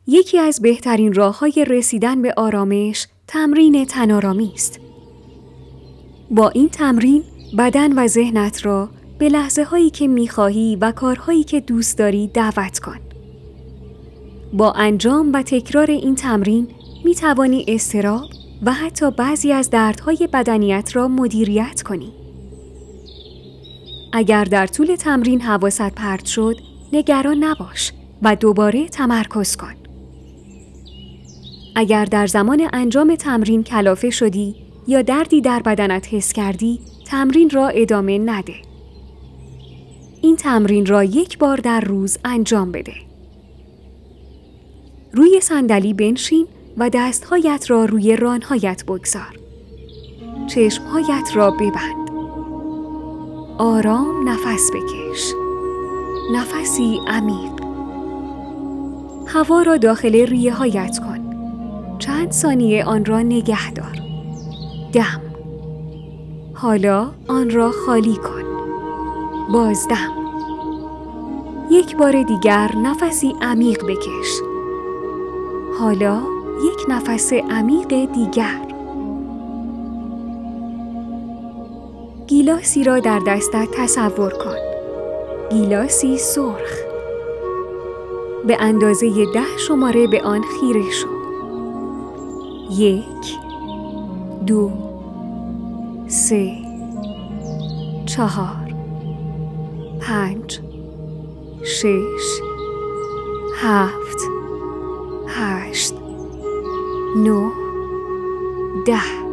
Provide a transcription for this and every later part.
یکی از بهترین راه‌های رسیدن به آرامش تمرین تن‌آرامی است. با این تمرین بدن و ذهنت را به لحظه‌هایی که می‌خواهی و کارهایی که دوست داری دعوت کن. با انجام و تکرار این تمرین می‌توانی اضطراب و حتی بعضی از دردهای بدنیت را مدیریت کنی. اگر در طول تمرین حواست پرت شد، نگران نباش و دوباره تمرکز کن. اگر در زمان انجام تمرین کلافه شدی یا دردی در بدنت حس کردی، تمرین را ادامه نده. این تمرین را 1 بار در روز انجام بده. روی صندلی بنشین و دستهایت را روی رانهایت بگذار. چشمهایت را ببند. آرام نفس بکش. نفسی عمیق. هوا را داخل ریه هایت کن. چند ثانیه آن را نگه دار. دم. حالا آن را خالی کن. بازدم. 1 بار دیگر نفسی عمیق بکش. حالا 1 نفس عمیق دیگر. گیلاسی را در دستت تصور کن. گیلاسی سرخ. به اندازه 10 شماره به آن خیره شو. 1 2 3 4 5 6 7 8 9 10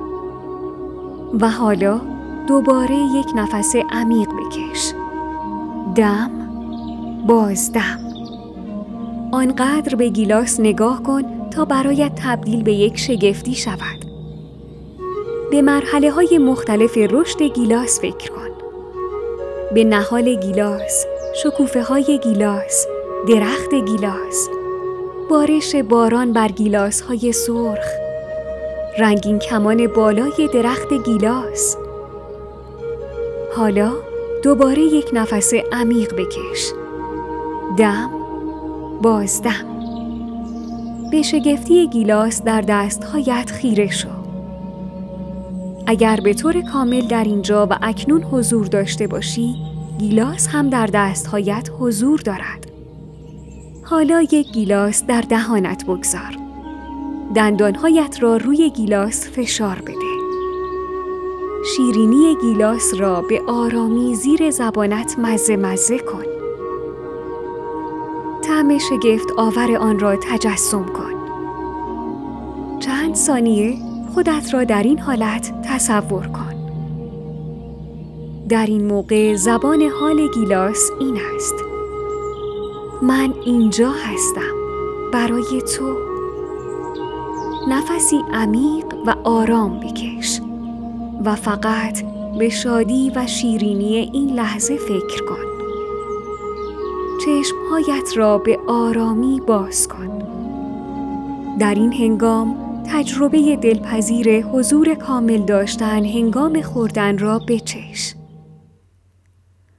و حالا دوباره 1 نفس عمیق بکش. دم. بازدم. آنقدر به گیلاس نگاه کن تا برایت تبدیل به یک شگفتی شود. به مرحله‌های مختلف رشد گیلاس فکر کن. به نهال گیلاس، شکوفه‌های گیلاس، درخت گیلاس، بارش باران بر گیلاس‌های سرخ، رنگین کمان بالای درخت گیلاس. حالا دوباره 1 نفس عمیق بکش. دم. بازدم. به شگفتی گیلاس در دستهایت خیره شو. اگر به طور کامل در اینجا و اکنون حضور داشته باشی، گیلاس هم در دستهایت حضور دارد. حالا 1 گیلاس در دهانت بگذار. دندانهایت را روی گیلاس فشار بده. شیرینی گیلاس را به آرامی زیر زبانت مزه کن. طعم شگفت آور آن را تجسم کن. چند ثانیه خودت را در این حالت تصور کن. در این موقع زبان حال گیلاس این است: من اینجا هستم برای تو. نفسی عمیق و آرام بکش و فقط به شادی و شیرینی این لحظه فکر کن. چشمهایت را به آرامی باز کن. در این هنگام تجربه دلپذیر حضور کامل داشتن هنگام خوردن را بچش.